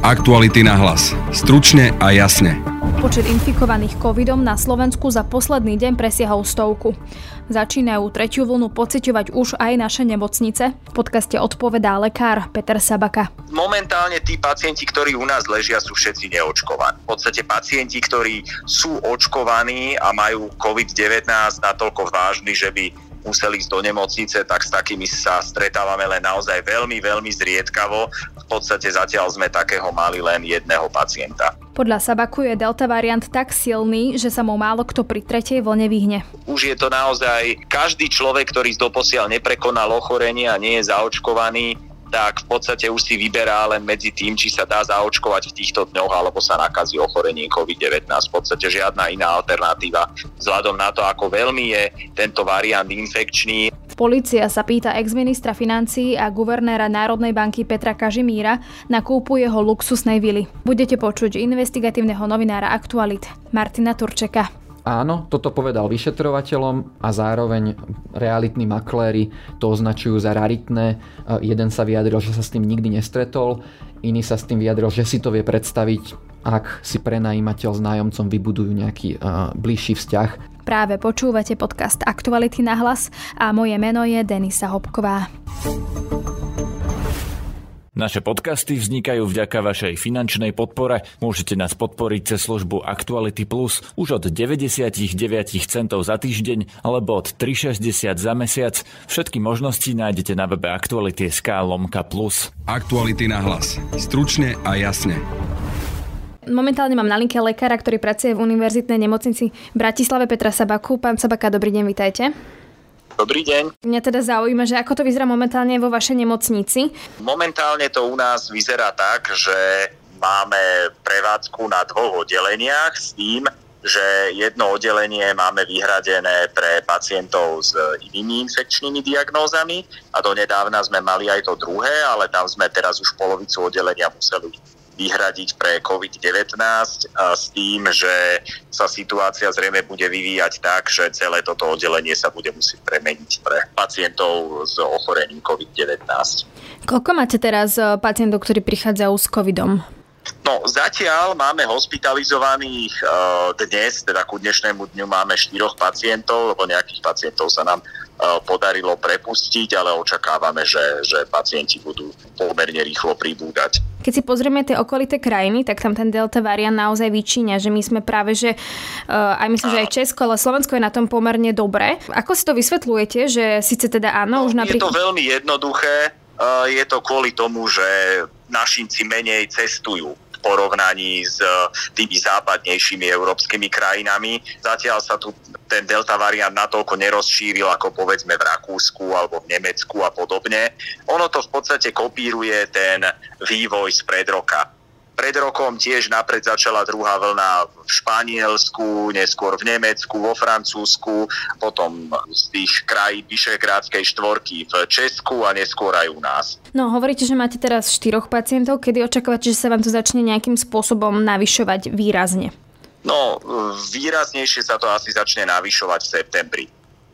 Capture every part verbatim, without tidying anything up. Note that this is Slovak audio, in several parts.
Aktuality na hlas. Stručne a jasne. Počet infikovaných covidom na Slovensku za posledný deň presiahol stovku. Začínajú tretiu vlnu pociťovať už aj naše nemocnice. V podcaste odpovedá lekár Peter Sabaka. Momentálne tí pacienti, ktorí u nás ležia, sú všetci neočkovaní. V podstate pacienti, ktorí sú očkovaní a majú covid devätnásť natoľko vážny, že by museli ísť do nemocnice, tak s takými sa stretávame len naozaj veľmi, veľmi zriedkavo. V podstate zatiaľ sme takého mali len jedného pacienta. Podľa Sabaku je delta variant tak silný, že sa mu málo kto pri tretej vlne vyhne. Už je to naozaj každý človek, ktorý doposiaľ neprekonal ochorenie a nie je zaočkovaný, tak v podstate už si vyberá len medzi tým, či sa dá zaočkovať v týchto dňoch, alebo sa nakazí ochorením covid devätnásť. V podstate žiadna iná alternatíva vzhľadom na to, ako veľmi je tento variant infekčný. Polícia sa pýta ex-ministra financií a guvernéra Národnej banky Petra Kažimíra na kúpu jeho luxusnej vily. Budete počuť investigatívneho novinára Aktualit Martina Turčeka. Áno, toto povedal vyšetrovateľom a zároveň realitní makléri to označujú za raritné. Jeden sa vyjadril, že sa s tým nikdy nestretol, iný sa s tým vyjadril, že si to vie predstaviť, ak si prenajímateľ s nájomcom vybudujú nejaký uh, bližší vzťah. Práve počúvate podcast Aktuality na hlas a moje meno je Denisa Hopková. Naše podcasty vznikajú vďaka vašej finančnej podpore. Môžete nás podporiť cez službu Aktuality Plus už od deväťdesiatdeväť centov za týždeň alebo od tri šesťdesiat za mesiac. Všetky možnosti nájdete na webe aktuality bodka es ká lomka plus. Aktuality na hlas. Stručne a jasne. Momentálne mám na linke lekára, ktorý pracuje v univerzitnej nemocnici v Bratislave, Petra Sabaku. Pán Sabaka, dobrý deň, vitajte. Dobrý deň. Mňa teda zaujíma, že ako to vyzerá momentálne vo vašej nemocnici? Momentálne to u nás vyzerá tak, že máme prevádzku na dvoch oddeleniach s tým, že jedno oddelenie máme vyhradené pre pacientov s inými infekčnými diagnózami a donedávna sme mali aj to druhé, ale tam sme teraz už polovicu oddelenia museli vyhradiť pre covid devätnásť a s tým, že sa situácia zrejme bude vyvíjať tak, že celé toto oddelenie sa bude musieť premeniť pre pacientov s ochorením covid devätnásť. Koľko máte teraz pacientov, ktorí prichádzajú s covidom? No, zatiaľ máme hospitalizovaných uh, dnes, teda ku dnešnému dňu máme štyroch pacientov, lebo nejakých pacientov sa nám uh, podarilo prepustiť, ale očakávame, že, že pacienti budú pomerne rýchlo pribúdať. Keď si pozrieme tie okolité krajiny, tak tam ten delta variant naozaj vyčíňa, že my sme práve, že uh, aj myslím, že aj Česko, ale Slovensko je na tom pomerne dobre. Ako si to vysvetľujete, že síce teda áno, no, už napríklad... Je to veľmi jednoduché, uh, je to kvôli tomu, že našinci menej cestujú v porovnaní s tými západnejšími európskymi krajinami. Zatiaľ sa tu ten delta variant natoľko nerozšíril ako povedzme v Rakúsku alebo v Nemecku a podobne. Ono to v podstate kopíruje ten vývoj z pred roka. Pred rokom tiež napred začala druhá vlna v Španielsku, neskôr v Nemecku, vo Francúzsku, potom z tých krajín Vyšehradskej štvorky v Česku a neskôr aj u nás. No, hovoríte, že máte teraz štyroch pacientov. Kedy očakávate, že sa vám to začne nejakým spôsobom navyšovať výrazne? No, výraznejšie sa to asi začne navyšovať v septembri.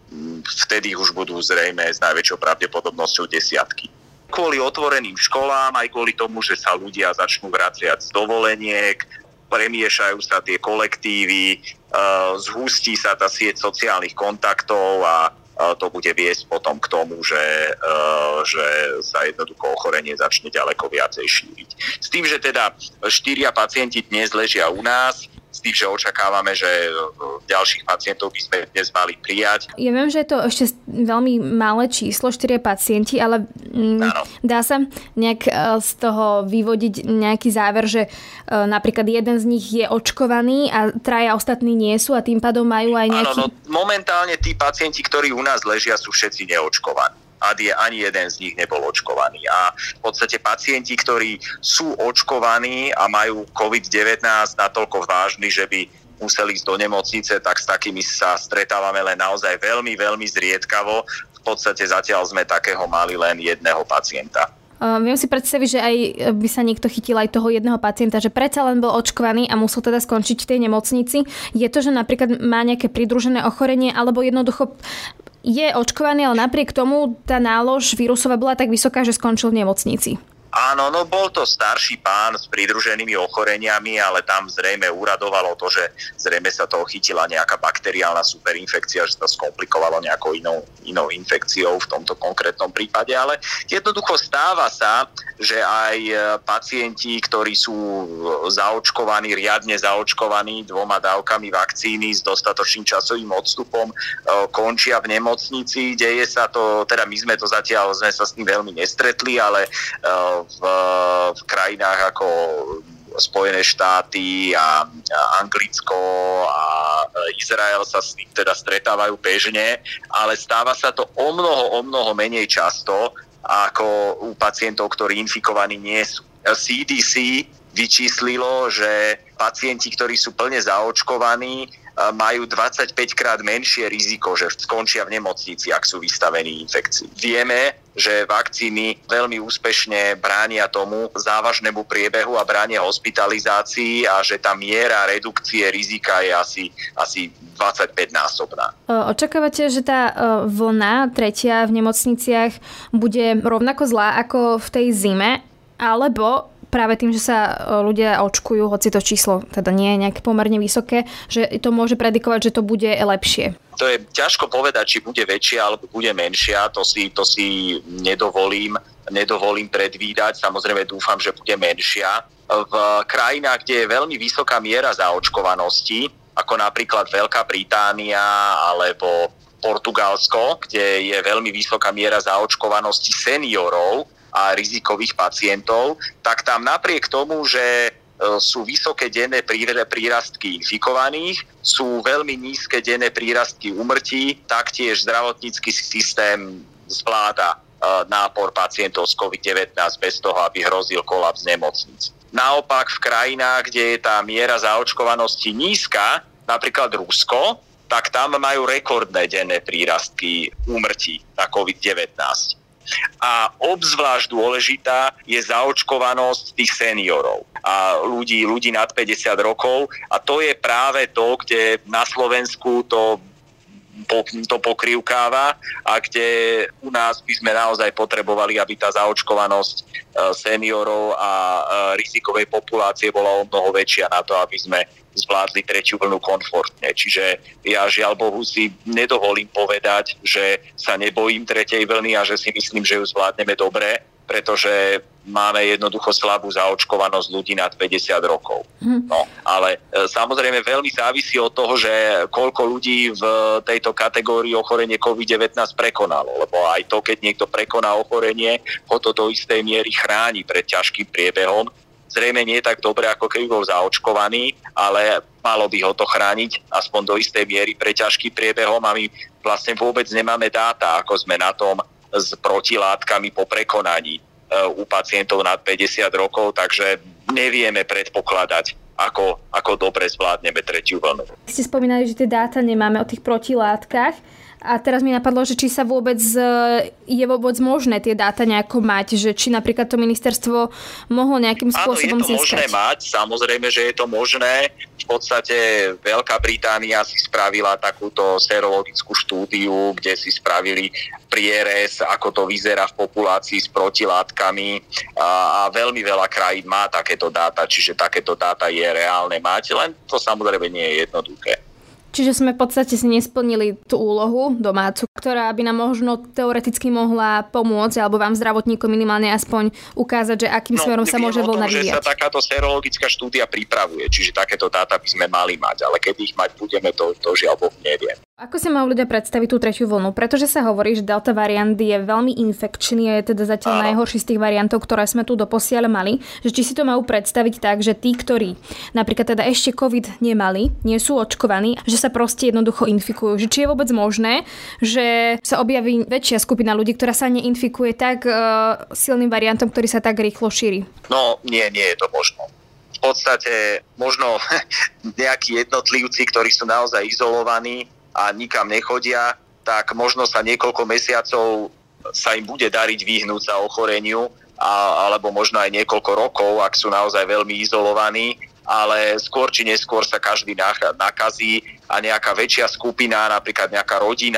Vtedy už budú zrejme s najväčšou pravdepodobnosťou desiatky. Kvôli otvoreným školám, aj kvôli tomu, že sa ľudia začnú vraciať z dovoleniek, premiešajú sa tie kolektívy, zhustí sa tá sieť sociálnych kontaktov a to bude viesť potom k tomu, že, že sa jednoducho ochorenie začne ďaleko viacej šíriť. S tým, že teda štyria pacienti dnes ležia u nás, s tým, že očakávame, že ďalších pacientov by sme dnes mali prijať. Ja viem, že je to ešte veľmi malé číslo, štyria pacienti, ale mm, dá sa nejak z toho vyvodiť nejaký záver, že napríklad jeden z nich je očkovaný a traja ostatní nie sú a tým pádom majú aj nejaký... Áno, no momentálne tí pacienti, ktorí u nás ležia, sú všetci neočkovaní. Ani jeden z nich nebol očkovaný. A v podstate pacienti, ktorí sú očkovaní a majú covid devätnásť natoľko vážny, že by museli ísť do nemocnice, tak s takými sa stretávame len naozaj veľmi, veľmi zriedkavo. V podstate zatiaľ sme takého mali len jedného pacienta. Uh, viem si predstaviť, že aj by sa niekto chytil aj toho jedného pacienta, že predsa len bol očkovaný a musel teda skončiť v tej nemocnici. Je to, že napríklad má nejaké pridružené ochorenie, alebo jednoducho je očkovaný, ale napriek tomu tá nálož vírusová bola tak vysoká, že skončil v nemocnici? Áno, no bol to starší pán s pridruženými ochoreniami, ale tam zrejme uradovalo to, že zrejme sa toho chytila nejaká bakteriálna superinfekcia, že sa skomplikovalo nejakou inou, inou infekciou v tomto konkrétnom prípade, ale jednoducho stáva sa, že aj pacienti, ktorí sú zaočkovaní, riadne zaočkovaní dvoma dávkami vakcíny s dostatočným časovým odstupom, končia v nemocnici. Deje sa to, teda my sme to zatiaľ, sme sa s tým veľmi nestretli, ale V, v krajinách ako Spojené štáty a, a Anglicko a Izrael sa s tým teda stretávajú bežne, ale stáva sa to o mnoho, o mnoho menej často ako u pacientov, ktorí infikovaní nie sú. C D C vyčíslilo, že pacienti, ktorí sú plne zaočkovaní, majú dvadsaťpäť krát menšie riziko, že skončia v nemocnici, ak sú vystavení infekcii. Vieme, že vakcíny veľmi úspešne bránia tomu závažnému priebehu a bránia hospitalizácii a že tá miera redukcie rizika je asi, asi dvadsaťpäťnásobná. Očakávate, že tá vlna tretia v nemocniciach bude rovnako zlá ako v tej zime, alebo práve tým, že sa ľudia očkujú, hoci to číslo teda nie je nejaké pomerne vysoké, že to môže predikovať, že to bude lepšie? To je ťažko povedať, či bude väčšia alebo bude menšia, to si, to si nedovolím, nedovolím predvídať. Samozrejme dúfam, že bude menšia. V krajinách, kde je veľmi vysoká miera zaočkovanosti, ako napríklad Veľká Británia alebo Portugalsko, kde je veľmi vysoká miera zaočkovanosti seniorov a rizikových pacientov, tak tam napriek tomu, že sú vysoké denné prírastky infikovaných, sú veľmi nízke denné prírastky úmrtí, taktiež zdravotnícky systém zvláda nápor pacientov s covid devätnásť bez toho, aby hrozil kolaps nemocníc. Naopak v krajinách, kde je tá miera zaočkovanosti nízka, napríklad Rusko, tak tam majú rekordné denné prírastky úmrtí na covid devätnásť. A obzvlášť dôležitá je zaočkovanosť tých seniorov a ľudí, ľudí nad päťdesiat rokov. A to je práve to, kde na Slovensku to, to pokrývkáva a kde u nás by sme naozaj potrebovali, aby tá zaočkovanosť seniorov a rizikovej populácie bola o mnoho väčšia na to, aby sme zvládli tretiu vlnu komfortne. Čiže ja žiaľ Bohu si nedovolím povedať, že sa nebojím tretej vlny a že si myslím, že ju zvládneme dobre, pretože máme jednoducho slabú zaočkovanosť ľudí nad päťdesiat rokov. No, ale e, samozrejme veľmi závisí od toho, že koľko ľudí v tejto kategórii ochorenie covid devätnásť prekonalo. Lebo aj to, keď niekto prekoná ochorenie, ho to do istej miery chráni pred ťažkým priebehom. Zrejme nie tak dobre, ako keby bol zaočkovaný, ale malo by ho to chrániť aspoň do istej miery pre ťažkým priebehom a my vlastne vôbec nemáme dáta, ako sme na tom s protilátkami po prekonaní u pacientov nad päťdesiat rokov, takže nevieme predpokladať, ako, ako dobre zvládneme tretiu vlnu. Ste spomínali, že tie dáta nemáme o tých protilátkach. A teraz mi napadlo, že či sa vôbec je vôbec možné tie dáta nejako mať, že či napríklad to ministerstvo mohlo nejakým spôsobom získať. Áno, je to možné mať, samozrejme, že je to možné. V podstate Veľká Británia si spravila takúto serologickú štúdiu, kde si spravili prierez, ako to vyzerá v populácii s protilátkami a, a veľmi veľa krajín má takéto dáta, čiže takéto dáta je reálne mať, len to samozrejme nie je jednoduché. Čiže sme v podstate si nesplnili tú úlohu domácu, ktorá by nám možno teoreticky mohla pomôcť, alebo vám zdravotníkom minimálne aspoň ukázať, že akým no, smerom sa môže voľna vyvíjať. Že sa takáto serologická štúdia pripravuje, čiže takéto dáta by sme mali mať, ale keď ich mať budeme, to, to žiaľ Boh neviem. Ako si majú ľudia predstaviť tú tretiu vlnu? Pretože sa hovorí, že delta variant je veľmi infekčný a je teda zatiaľ Áno. najhorší z tých variantov, ktoré sme tu doposiaľ mali. Že či si to majú predstaviť tak, že tí, ktorí napríklad teda ešte COVID nemali, nie sú očkovaní, že sa proste jednoducho infikujú. Že či je vôbec možné, že sa objaví väčšia skupina ľudí, ktorá sa neinfikuje tak uh, silným variantom, ktorý sa tak rýchlo šíri? No, nie, nie je to možné. V podstate možno nejakí jednotlivci, ktorí sú naozaj izolovaní a nikam nechodia, tak možno sa niekoľko mesiacov sa im bude dariť vyhnúť sa ochoreniu, a, alebo možno aj niekoľko rokov, ak sú naozaj veľmi izolovaní, ale skôr či neskôr sa každý nakazí a nejaká väčšia skupina, napríklad nejaká rodina,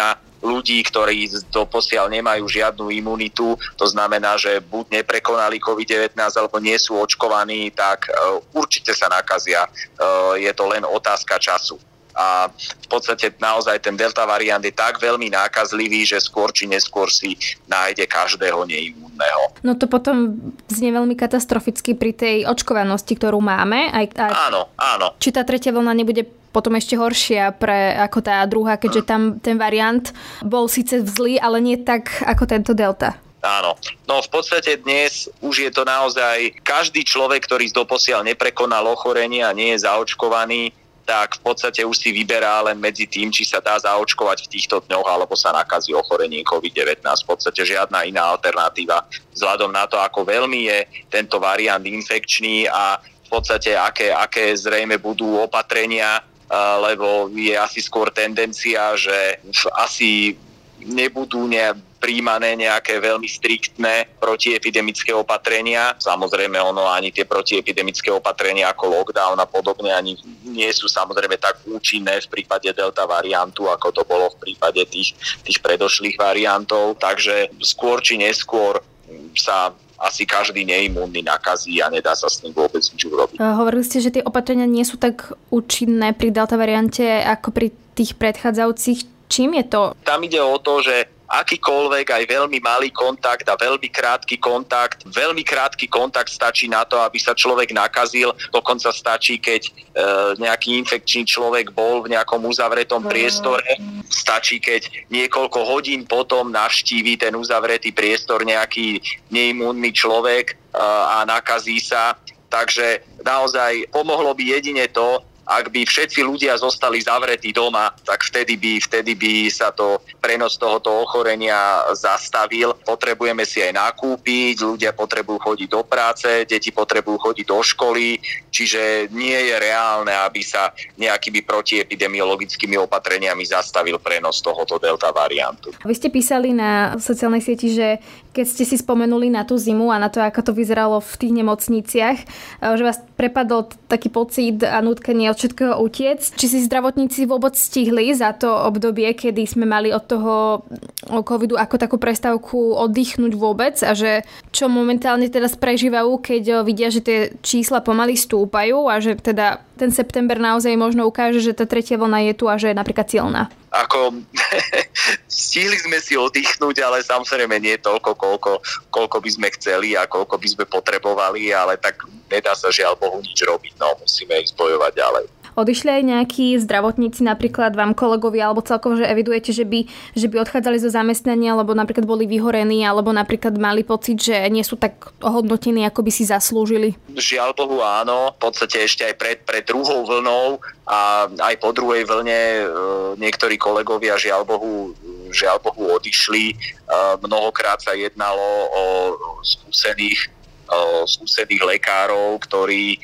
ľudí, ktorí doposiaľ nemajú žiadnu imunitu, to znamená, že buď neprekonali covid devätnásť alebo nie sú očkovaní, tak určite sa nakazia. Je to len otázka času. A v podstate naozaj ten delta variant je tak veľmi nákazlivý, že skôr či neskôr si nájde každého neimunného. No to potom znie veľmi katastroficky pri tej očkovanosti, ktorú máme. Aj, aj... Áno, áno. Či tá tretia vlna nebude potom ešte horšia pre, ako tá druhá, keďže tam ten variant bol síce zlý, ale nie tak ako tento delta. Áno. No v podstate dnes už je to naozaj každý človek, ktorý doposiaľ neprekonal ochorenie a nie je zaočkovaný, tak v podstate už si vyberá len medzi tým, či sa dá zaočkovať v týchto dňoch, alebo sa nakazí ochorením covid devätnásť. V podstate žiadna iná alternatíva vzhľadom na to, ako veľmi je tento variant infekčný a v podstate aké, aké zrejme budú opatrenia, lebo je asi skôr tendencia, že asi nebudú ne, príjmané nejaké veľmi striktné protiepidemické opatrenia. Samozrejme, ono ani tie protiepidemické opatrenia ako lockdown a podobne ani nie sú samozrejme tak účinné v prípade delta variantu, ako to bolo v prípade tých, tých predošlých variantov. Takže skôr či neskôr sa asi každý neimunný nakazí a nedá sa s ním vôbec nič urobiť. Hovorili ste, že tie opatrenia nie sú tak účinné pri delta variante ako pri tých predchádzajúcich. Čím je to? Tam ide o to, že akýkoľvek aj veľmi malý kontakt a veľmi krátky kontakt. Veľmi krátky kontakt stačí na to, aby sa človek nakazil. Dokonca stačí, keď e, nejaký infekčný človek bol v nejakom uzavretom priestore. Stačí, keď niekoľko hodín potom navštíví ten uzavretý priestor nejaký neimunný človek e, a nakazí sa. Takže naozaj pomohlo by jedine to, ak by všetci ľudia zostali zavretí doma, tak vtedy by, vtedy by sa to prenos tohoto ochorenia zastavil. Potrebujeme si aj nakúpiť, ľudia potrebujú chodiť do práce, deti potrebujú chodiť do školy, čiže nie je reálne, aby sa nejakými protiepidemiologickými opatreniami zastavil prenos tohoto delta variantu. Vy ste písali na sociálnej sieti, že keď ste si spomenuli na tú zimu a na to, ako to vyzeralo v tých nemocniciach, že vás prepadol taký pocit a nutkanie od všetkého utiec. Či si zdravotníci vôbec stihli za to obdobie, kedy sme mali od toho covidu ako takú prestávku oddychnúť vôbec a že čo momentálne teraz prežívajú, keď vidia, že tie čísla pomaly stúpajú a že teda ten september naozaj možno ukáže, že tá tretia vlna je tu a že je napríklad silná. Ako stihli sme si oddychnúť, ale samozrejme nie toľko, koľko, koľko by sme chceli a koľko by sme potrebovali, ale tak nedá sa žiaľ Bohu nič robiť, no musíme ísť bojovať ďalej. Odišli aj nejakí zdravotníci, napríklad vám kolegovia, alebo celkovo, že evidujete, že by, že by odchádzali zo zamestnania, alebo napríklad boli vyhorení, alebo napríklad mali pocit, že nie sú tak ohodnotení, ako by si zaslúžili? Žiaľ Bohu áno, v podstate ešte aj pred, pred druhou vlnou a aj po druhej vlne e, niektorí kolegovia žiaľ Bohu, žiaľ Bohu odišli. E, mnohokrát sa jednalo o skúsených skúsených lekárov, ktorí,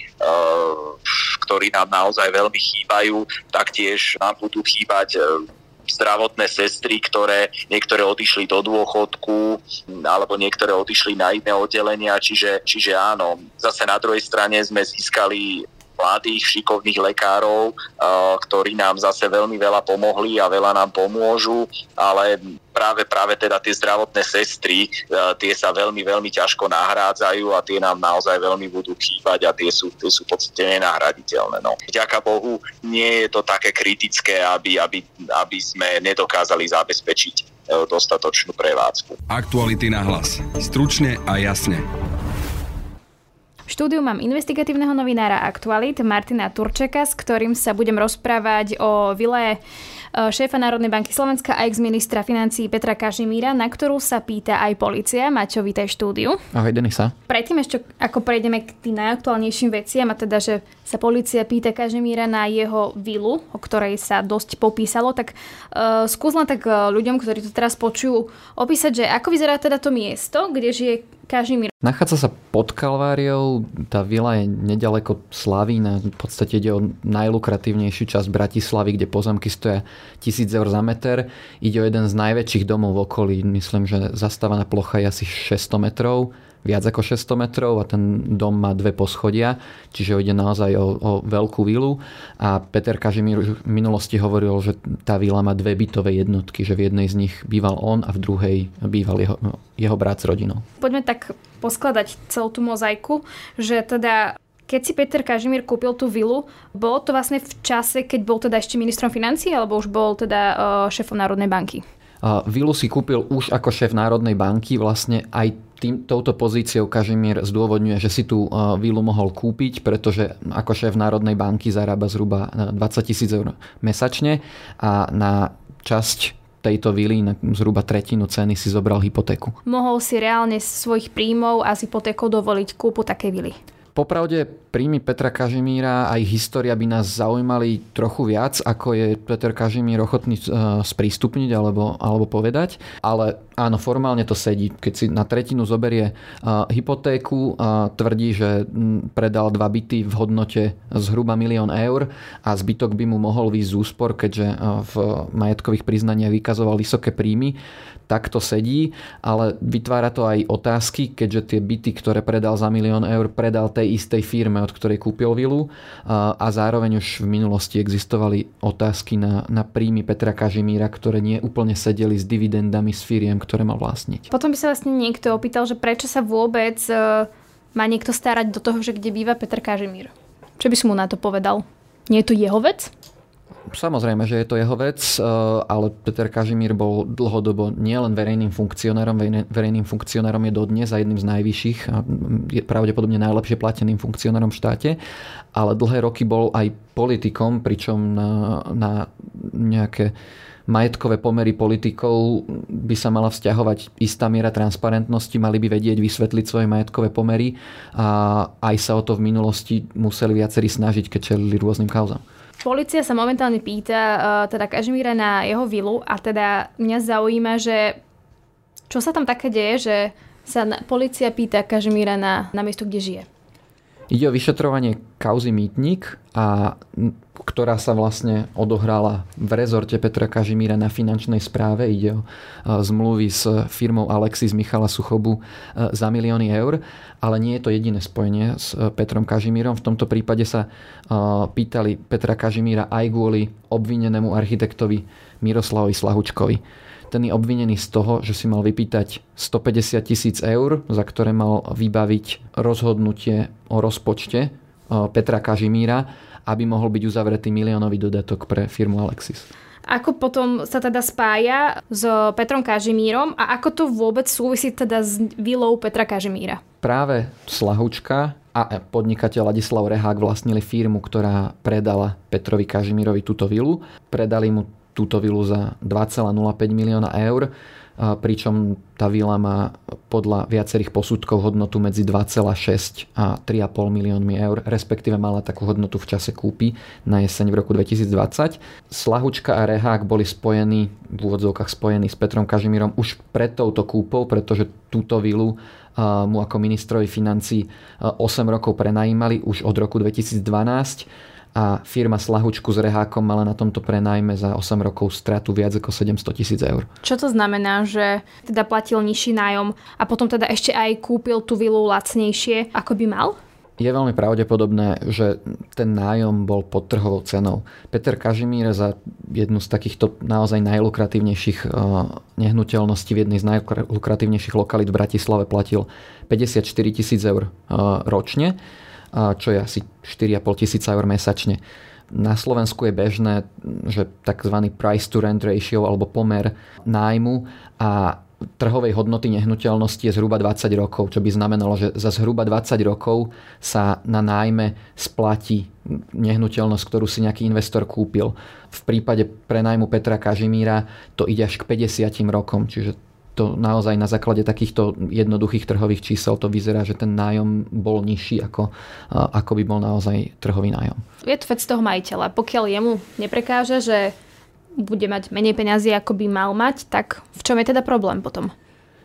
ktorí nám naozaj veľmi chýbajú. Taktiež nám budú chýbať zdravotné sestry, ktoré niektoré odišli do dôchodku alebo niektoré odišli na iné oddelenia. Čiže, čiže áno, zase na druhej strane sme získali mladých, šikovných lekárov, ktorí nám zase veľmi veľa pomohli a veľa nám pomôžu, ale práve, práve teda tie zdravotné sestry, tie sa veľmi, veľmi ťažko nahrádzajú a tie nám naozaj veľmi budú chýbať a tie sú, tie sú v podstate nenahraditeľné. No. Vďaka Bohu nie je to také kritické, aby, aby, aby sme nedokázali zabezpečiť dostatočnú prevádzku. Aktuality na hlas. Stručne a jasne. V štúdiu mám investigatívneho novinára Aktualit Martina Turčeka, s ktorým sa budem rozprávať o vile šéfa Národnej banky Slovenska a ex-ministra financií Petra Kažimíra, na ktorú sa pýta aj polícia. Maťo, vítaj v štúdiu. Ahoj, Denisa. Predtým ešte, ako prejdeme k tým najaktuálnejším veciam, a teda, že sa polícia pýta Kažimíra na jeho vilu, o ktorej sa dosť popísalo, tak uh, skús len tak uh, ľuďom, ktorí to teraz počujú, opísať, že ako vyzerá teda to miesto, kde žije Kažimír. Nachádza sa pod Kalváriou, tá vila je nedaleko Slavína, v podstate ide o najlukratívnejšiu časť Bratislavy, kde pozemky stoja tisíc eur za meter. Ide o jeden z najväčších domov v okolí, myslím, že zastávaná plocha je asi šesťsto metrov. viac ako šesťsto metrov a ten dom má dve poschodia, čiže ide naozaj o, o veľkú vilu. A Peter Kažimír v minulosti hovoril, že tá vila má dve bytové jednotky, že v jednej z nich býval on a v druhej býval jeho, jeho brat s rodinou. Poďme tak poskladať celú tú mozaiku, že teda keď si Peter Kažimír kúpil tú vilu, bolo to vlastne v čase, keď bol teda ešte ministrom financií, alebo už bol teda šéfom Národnej banky? Vilu si kúpil už ako šéf Národnej banky, vlastne aj tým, touto pozíciou Kažimír zdôvodňuje, že si tú vilu mohol kúpiť, pretože ako šéf Národnej banky zarába zhruba dvadsať tisíc eur mesačne a na časť tejto vily, na zhruba tretinu ceny si zobral hypotéku. Mohol si reálne z svojich príjmov a s hypotékou dovoliť kúpu takej vily? Popravde príjmy Petra Kažimíra a ich história by nás zaujímali trochu viac, ako je Peter Kažimír ochotný sprístupniť alebo, alebo povedať. Ale áno, formálne to sedí. Keď si na tretinu zoberie hypotéku, tvrdí, že predal dva byty v hodnote zhruba milión eur a zbytok by mu mohol výjsť z úspor, keďže v majetkových priznaniach vykazoval vysoké príjmy. Tak to sedí, ale vytvára to aj otázky, keďže tie byty, ktoré predal za milión eur, predal tej istej firme, od ktorej kúpil vilu a zároveň už v minulosti existovali otázky na, na príjmy Petra Kažimíra, ktoré nie úplne sedeli s dividendami z firiem, ktoré mal vlastniť. Potom by sa vlastne niekto opýtal, že prečo sa vôbec e, má niekto starať do toho, že kde býva Peter Kažimír. Čo by si mu na to povedal? Nie je to jeho vec? Samozrejme, že je to jeho vec, ale Peter Kažimír bol dlhodobo nielen verejným funkcionárom, verejným funkcionárom je dodnes a jedným z najvyšších, je pravdepodobne najlepšie plateným funkcionárom v štáte, ale dlhé roky bol aj politikom, pričom na, na nejaké majetkové pomery politikov by sa mala vzťahovať istá miera transparentnosti, mali by vedieť vysvetliť svoje majetkové pomery a aj sa o to v minulosti museli viacerí snažiť, keď čelili rôznym kauzám. Polícia sa momentálne pýta uh, teda Kažimíra na jeho vilu a teda mňa zaujíma, že čo sa tam také deje, že sa na, polícia pýta Kažimíra na, na miesto, kde žije. Ide o vyšetrovanie kauzy Mýtnik, a, ktorá sa vlastne odohrala v rezorte Petra Kažimíra na finančnej správe. Ide o a, zmluvy s firmou Alexis Michala Suchobu a, za milióny eur, ale nie je to jediné spojenie s a, Petrom Kažimírom. V tomto prípade sa a, pýtali Petra Kažimíra aj kvôli obvinenému architektovi Miroslavovi Slahučkovi. Ten je obvinený z toho, že si mal vypýtať stopäťdesiat tisíc eur, za ktoré mal vybaviť rozhodnutie o rozpočte Petra Kažimíra, aby mohol byť uzavretý miliónový dodatok pre firmu Alexis. Ako potom sa teda spája s Petrom Kažimírom a ako to vôbec súvisí teda s vilou Petra Kažimíra? Práve Slahučka a podnikateľ Ladislav Rehák vlastnili firmu, ktorá predala Petrovi Kažimírovi túto vilu. Predali mu túto vilu za dva celé nula päť milióna eur, pričom tá vila má podľa viacerých posudkov hodnotu medzi dva celé šesť a tri celé päť miliónmi eur, respektíve mala takú hodnotu v čase kúpy na jeseň v roku dvetisícdvadsať. Slahučka a Rehák boli spojení, v úvodzovkách spojení s Petrom Kažimírom už pred touto kúpou, pretože túto vilu mu ako ministrovi financií osem rokov prenajímali už od roku dvetisícdvanásť. A firma Slahučku s Rehákom mala na tomto prenajme za osem rokov stratu viac ako sedemsto tisíc eur. Čo to znamená, že teda platil nižší nájom a potom teda ešte aj kúpil tú vilu lacnejšie, ako by mal? Je veľmi pravdepodobné, že ten nájom bol pod trhovou cenou. Peter Kažimír za jednu z takýchto naozaj najlukratívnejších nehnuteľností v jednej z najlukratívnejších lokalít v Bratislave platil päťdesiatštyri tisíc eur ročne, čo je asi štyri celé päť tisíca eur mesačne. Na Slovensku je bežné, že tzv. Price to rent ratio alebo pomer nájmu a trhovej hodnoty nehnuteľnosti je zhruba dvadsať rokov, čo by znamenalo, že za zhruba dvadsať rokov sa na nájme splatí nehnuteľnosť, ktorú si nejaký investor kúpil. V prípade prenájmu Petra Kažimíra to ide až k päťdesiatim rokom, čiže to naozaj na základe takýchto jednoduchých trhových čísel to vyzerá, že ten nájom bol nižší ako, ako by bol naozaj trhový nájom. Je to vec toho majiteľa. Pokiaľ jemu neprekáže, že bude mať menej peňazí, ako by mal mať, tak v čom je teda problém potom?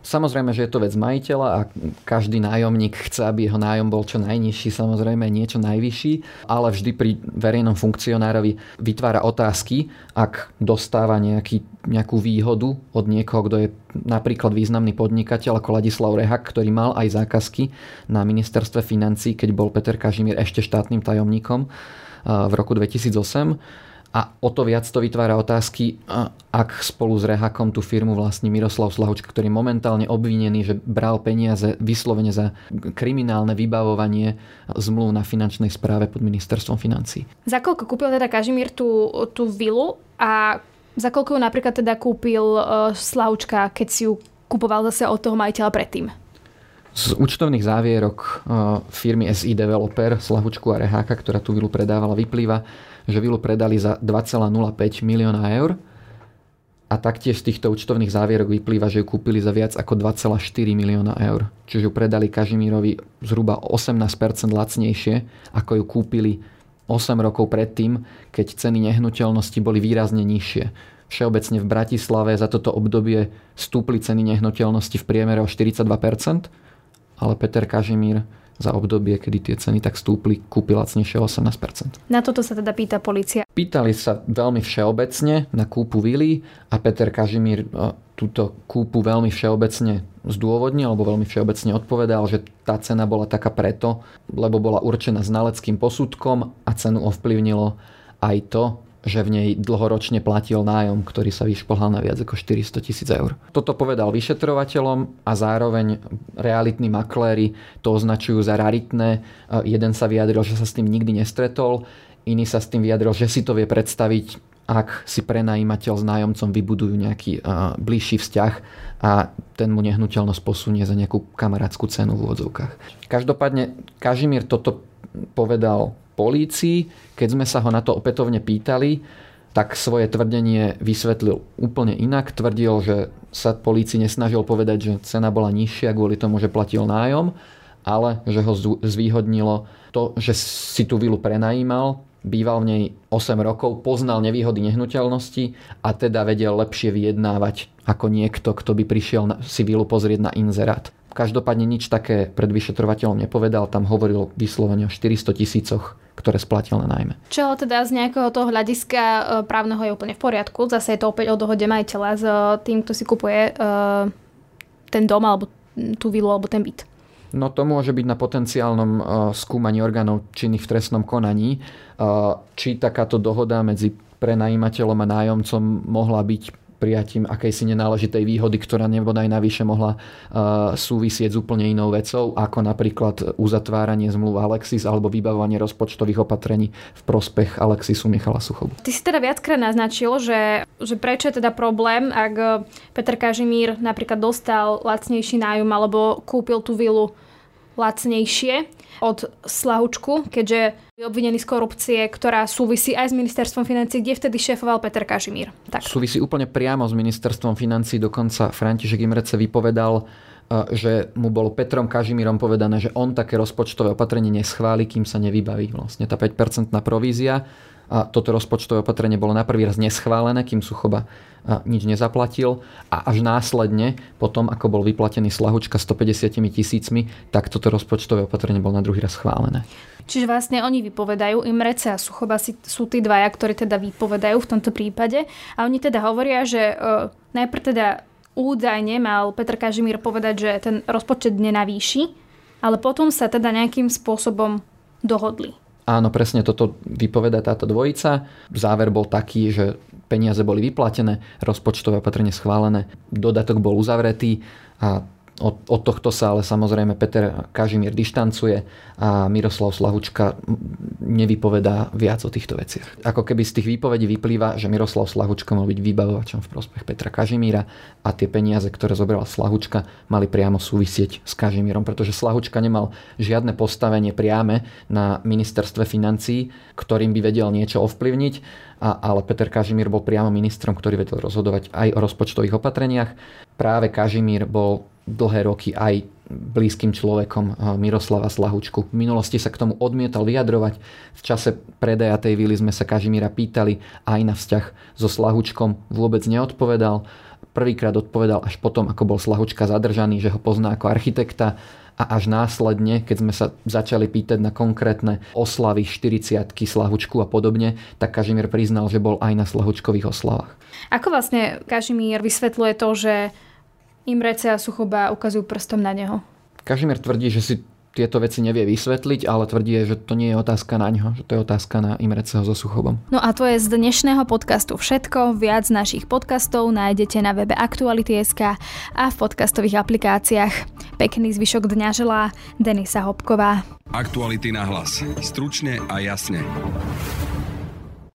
Samozrejme, že je to vec majiteľa a každý nájomník chce, aby jeho nájom bol čo najnižší, samozrejme niečo najvyšší, ale vždy pri verejnom funkcionárovi vytvára otázky, ak dostáva nejaký, nejakú výhodu od niekoho, kto je napríklad významný podnikateľ ako Ladislav Rehak, ktorý mal aj zákazky na ministerstve financií, keď bol Peter Kažimír ešte štátnym tajomníkom v roku dvetisícosem. A o to viac to vytvára otázky, ak spolu s Rehakom tú firmu vlastní Miroslav Slahučka, ktorý je momentálne obvinený, že bral peniaze vyslovene za kriminálne vybavovanie zmluv na finančnej správe pod ministerstvom financií. Za koľko kúpil teda Kažimír tú, tú vilu a za koľko ju napríklad teda kúpil Slahučka, keď si ju kupoval zase od toho majiteľa predtým? Z účtovných závierok firmy es í Developer, Slahučku a Reháka, ktorá tú vilu predávala, vyplýva, že vilu predali za dva celé nula päť milióna eur a taktiež z týchto účtovných závierok vyplýva, že ju kúpili za viac ako dva celé štyri milióna eur. Čiže ju predali Kažimírovi zhruba osemnásť percent lacnejšie, ako ju kúpili osem rokov predtým, keď ceny nehnuteľnosti boli výrazne nižšie. Všeobecne v Bratislave za toto obdobie stúpli ceny nehnuteľnosti v priemere o štyridsaťdva percent, ale Peter Kažimír za obdobie, kedy tie ceny tak stúpli, kúpil lacnejšie osemnásť percent. Na toto sa teda pýta polícia. Pýtali sa veľmi všeobecne na kúpu vily a Peter Kažimír túto kúpu veľmi všeobecne zdôvodnil, alebo veľmi všeobecne odpovedal, že tá cena bola taká preto, lebo bola určená znaleckým posudkom a cenu ovplyvnilo aj to, že v nej dlhoročne platil nájom, ktorý sa vyšplhal na viac ako štyristo tisíc eur. Toto povedal vyšetrovateľom a zároveň realitní makléri to označujú za raritné. Jeden sa vyjadril, že sa s tým nikdy nestretol, iný sa s tým vyjadril, že si to vie predstaviť, ak si prenajímateľ s nájomcom vybudujú nejaký uh, bližší vzťah a ten mu nehnuteľnosť posunie za nejakú kamarátskú cenu v úvodzovkách. Každopádne Kažimír toto povedal polícii. Keď sme sa ho na to opätovne pýtali, tak svoje tvrdenie vysvetlil úplne inak. Tvrdil, že sa polícii nesnažil povedať, že cena bola nižšia kvôli tomu, že platil nájom, ale že ho zvýhodnilo to, že si tú vilu prenajímal, býval v nej osem rokov, poznal nevýhody nehnuteľnosti a teda vedel lepšie vyjednávať ako niekto, kto by prišiel si vilu pozrieť na inzerát. Každopádne nič také pred vyšetrovateľom nepovedal, tam hovoril vyslovene o štyristo tisícoch, ktoré splatil na nájme. Čo teda z nejakého toho hľadiska právneho je úplne v poriadku. Zase je to opäť o dohode majiteľa s tým, kto si kupuje ten dom alebo tú vilu alebo ten byt. No to môže byť na potenciálnom skúmaní orgánov činných v trestnom konaní. Či takáto dohoda medzi prenajímateľom a nájomcom mohla byť prijatím akejsi nenáležitej výhody, ktorá nebodaj navyše mohla uh, súvisieť s úplne inou vecou, ako napríklad uzatváranie zmluv Alexis alebo vybavovanie rozpočtových opatrení v prospech Alexisu Michala Suchobu. Ty si teda viackrát naznačil, že, že prečo je teda problém, ak Peter Kažimír napríklad dostal lacnejší nájom alebo kúpil tú vilu lacnejšie od Slahučku, keďže je obvinený z korupcie, ktorá súvisí aj s ministerstvom financií, kde vtedy šéfoval Peter Kažimír. Tak. Súvisí úplne priamo s ministerstvom financií, dokonca František Imrece vypovedal, že mu bolo Petrom Kažimírom povedané, že on také rozpočtové opatrenie neschváli, kým sa nevybaví vlastne tá päť percentná provízia. A toto rozpočtové opatrenie bolo na prvý raz neschválené, kým Suchoba nič nezaplatil. A až následne, potom ako bol vyplatený Slahučka stopäťdesiat tisícmi, tak toto rozpočtové opatrenie bolo na druhý raz schválené. Čiže vlastne oni vypovedajú, Imrece a Suchoba sú tí dvaja, ktorí teda vypovedajú v tomto prípade. A oni teda hovoria, že uh, najprv teda údajne mal Peter Kažimír povedať, že ten rozpočet nenavýši, ale potom sa teda nejakým spôsobom dohodli. Áno, presne toto vypovedá táto dvojica. Záver bol taký, že peniaze boli vyplatené, rozpočtové opatrenie schválené, dodatok bol uzavretý a od, od tohto sa ale samozrejme Peter Kažimír dištancuje a Miroslav Slahučka nevypovedá viac o týchto veciach. Ako keby z tých výpovedí vyplýva, že Miroslav Slahučka mal byť vybavovačom v prospech Petra Kažimíra a tie peniaze, ktoré zobral Slahučka, mali priamo súvisieť s Kažimírom, pretože Slahučka nemal žiadne postavenie priame na ministerstve financií, ktorým by vedel niečo ovplyvniť, a, ale Peter Kažimír bol priamo ministrom, ktorý vedel rozhodovať aj o rozpočtových opatreniach. Práve Kažimír bol dlhé roky aj blízkym človekom Miroslava Slahučku. V minulosti sa k tomu odmietal vyjadrovať. V čase predaja tej vily sme sa Kažimíra pýtali aj na vzťah so Slahučkom. Vôbec neodpovedal. prvýkrát odpovedal až potom, ako bol Slahučka zadržaný, že ho pozná ako architekta, a až následne, keď sme sa začali pýtať na konkrétne oslavy štyridsiatky Slahučku a podobne, tak Kažimír priznal, že bol aj na Slahučkových oslavách. Ako vlastne Kažimír vysvetľuje to, že Imrece a Suchoba ukazujú prstom na neho? Kažimír tvrdí, že si tieto veci nevie vysvetliť, ale tvrdí, že to nie je otázka na ňo, že to je otázka na Imreceho so Suchobom. No a to je z dnešného podcastu všetko. Viac našich podcastov nájdete na webe Aktuality bodka es ká a v podcastových aplikáciách. Pekný zvyšok dňa želá Denisa Hopková. Aktuality na hlas. Stručne a jasne.